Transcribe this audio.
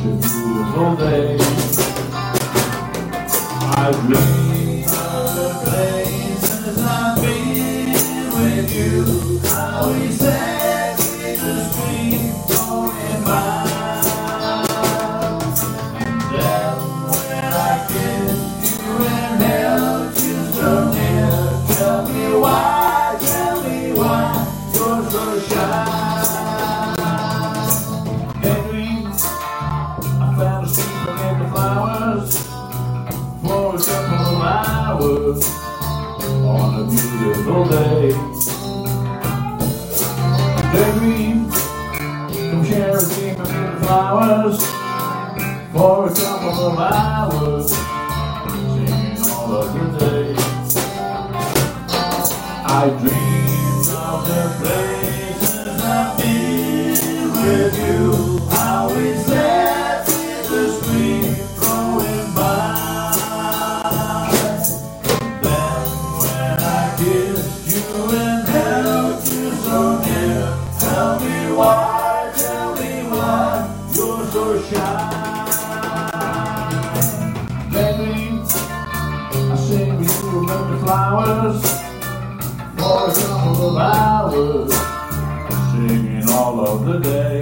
beautiful day. I dream of the places I've been with you. How we sat in the street going by. And then when I kissed you and held you so near, tell me why you're so shy. I found a street amid the flowers for a couple of hours on a beautiful day. Daydream, come share a dream amid the flowers for a couple of hours, singing all of the day. I dreamed of the places I've been with you, how we sat in the street going by. Then when I kissed you and held you so near, tell me why you're so shy. Lately, I sing with you among the flowers for a couple of hours, singing all of the day.